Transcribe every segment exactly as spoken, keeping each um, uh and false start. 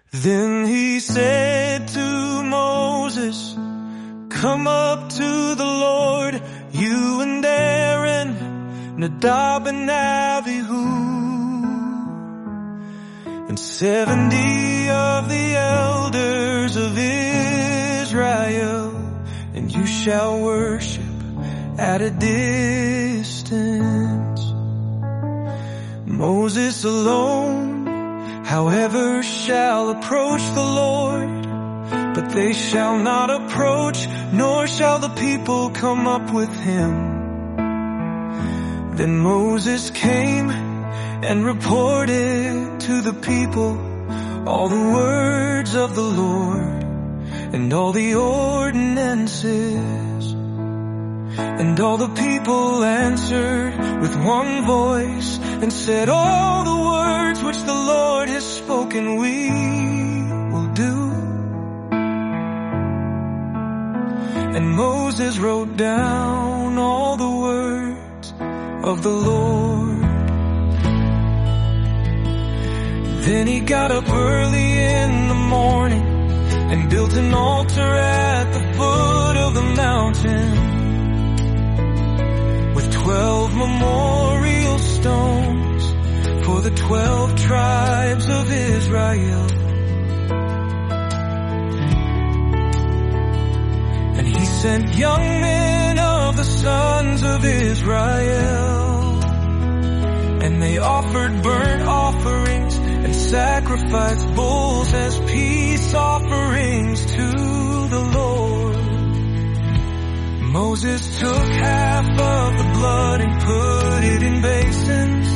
Then he said to Moses, come up to the Lord, you and Aaron, Nadab and Abihu, and seventy of the elders of Israel, and you shall worship at a distance. Moses alone, however, shall approach the Lord, but they shall not approach, nor shall the people come up with him. Then Moses came and reported to the people all the words of the Lord and all the ordinances. And all the people answered with one voice and said, all the words which the Lord has spoken we will do. And Moses wrote down all the words of the Lord. Then he got up early in the morning and built an altar at the foot of the mountain with twelve memorial stones for the twelve tribes of Israel. And he sent young men of the sons of Israel, and they offered burnt offerings and sacrificed bulls as peace offerings to the Lord. Moses took half of the blood and put it in basins,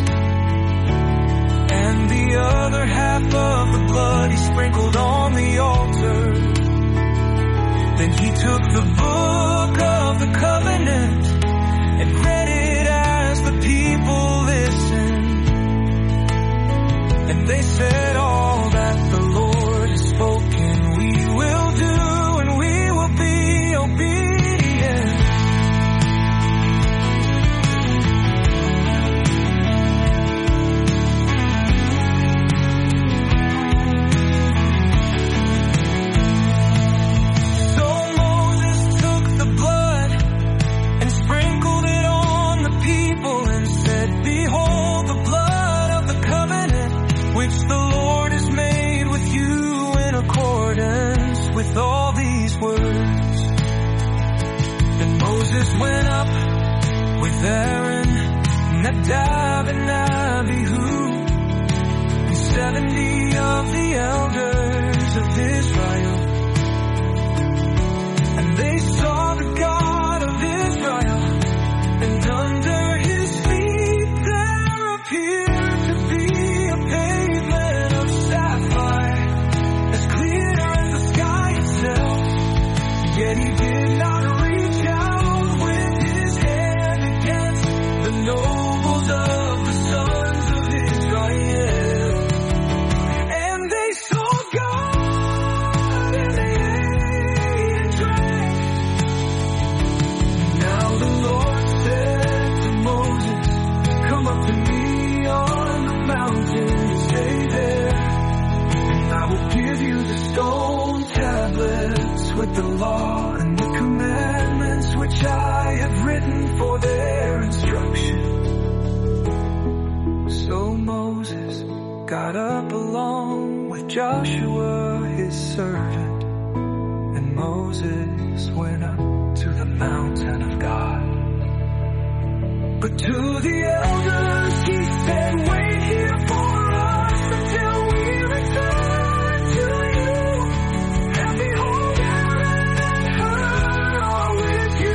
and the other half of the blood he sprinkled on the altar. Then he took the book of the covenant and read it as the people listened. And they said, all that the Lord has spoken we will do, and we will be obedient. So Moses took the blood and sprinkled it on the people and said, behold the blood of the covenant which the Lord has made with you in accordance with all these words. Then Moses went up with Aaron, Nadab and Abihu, and seventy of the elders of Israel. And they saw the God of Israel, and under his feet there appeared to be a pavement of sapphire, as clear as the sky itself. Yet he did not reach out with his hand against the nobles of the sons of Israel. And they saw God, and they ate and drank. Now the Lord said to Moses, come up to me on the mountain, stay there, and I will give you the stone tablets with the law and the commandments which I have written for their instruction. So Moses got up along with Joshua his servant, and Moses went up to the mountain of God. But to the elders he said, wait here for us until we return to you. And behold, Aaron and Hur are with you.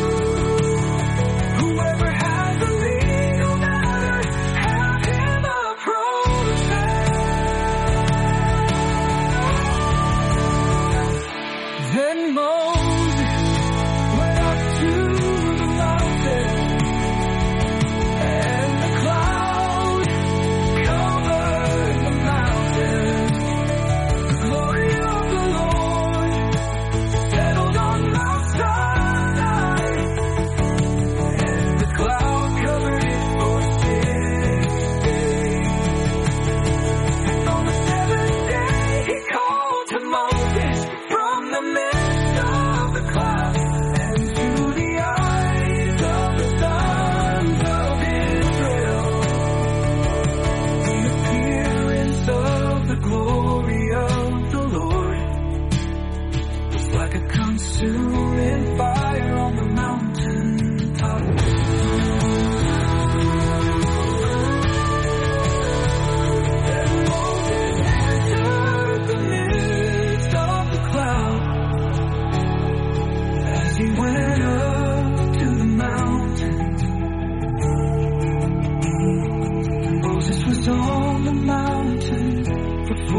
Whoever has the legal matters, have him approach them. Then Moses went up to the mountain,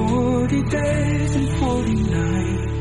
Forty days and forty nights.